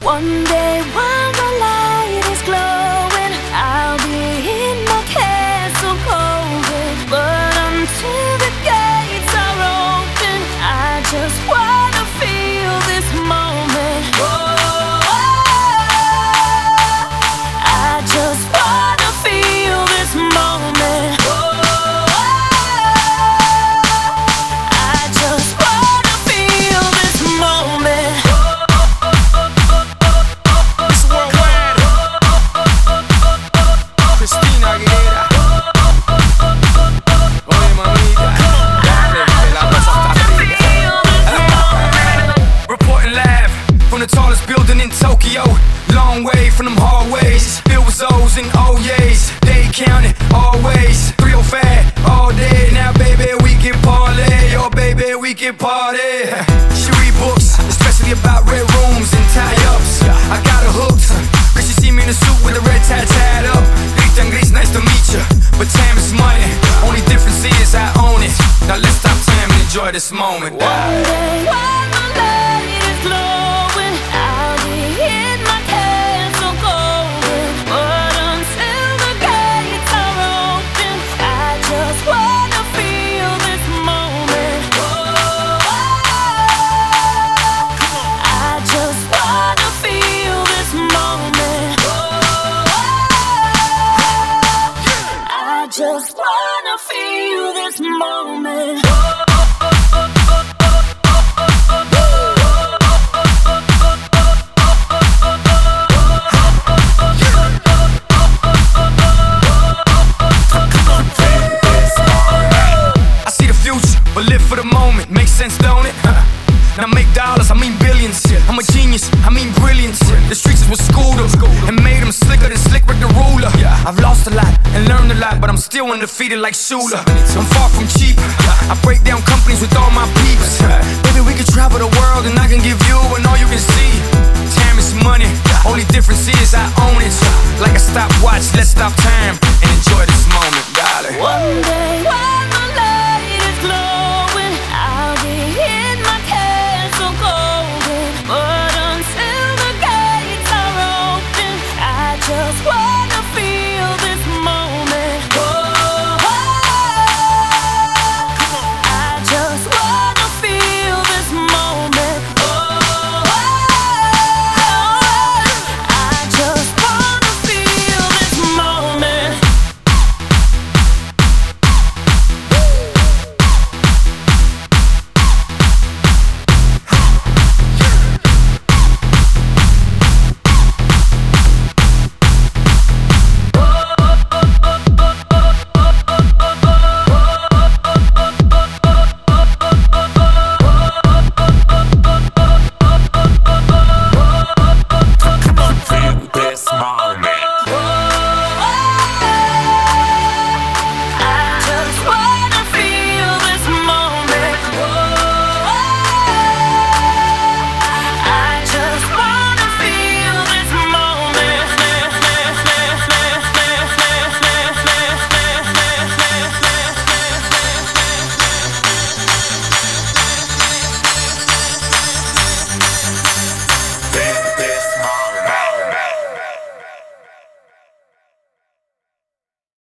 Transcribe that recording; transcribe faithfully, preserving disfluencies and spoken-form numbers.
One day while the light is glowing, I'll be in my castle golden. But until the gates are open, I just wanna feel this moment. Whoa, I just wanna feel this moment. Whoa, I just wanna feel this moment. It's worldwide. Christina Aguilera. Oye, mamita, dale, que la cosa está fría. Reporting live from the tallest building in Tokyo. Long way from them hallways, filled with O's and O's. They counted always. three oh five all day. Now, baby, we can parlay. Oh, baby, we can party. She read books, especially about red rooms and tie-ups. I got her hooked, cause she see me in a suit with a red tie tied up. Gritan Gris, nice to meet ya, but time is money. Only difference is I own it. Now let's stop time and enjoy this moment. One day while the light is glowing, I'll be in my castle golden. But until the gates are open, I just wanna feel this moment. Whoa, I just wanna feel this moment. Whoa, I just wanna feel this moment. I see the future, but live for the moment. Makes sense, don't it? Now make dollars, I mean billions. I'm a genius, I mean brilliance. The streets is what schooled them and made them slicker than Slick Rick the Ruler. I've lost a lot and learned a lot, but I'm still undefeated like Shula. I'm far from cheap, I break down companies with all my peeps. Maybe we could travel the world and I can give you and all you can see. Time is money, only difference is I own it. Like a stopwatch, let's stop time and enjoy this moment, darling. One day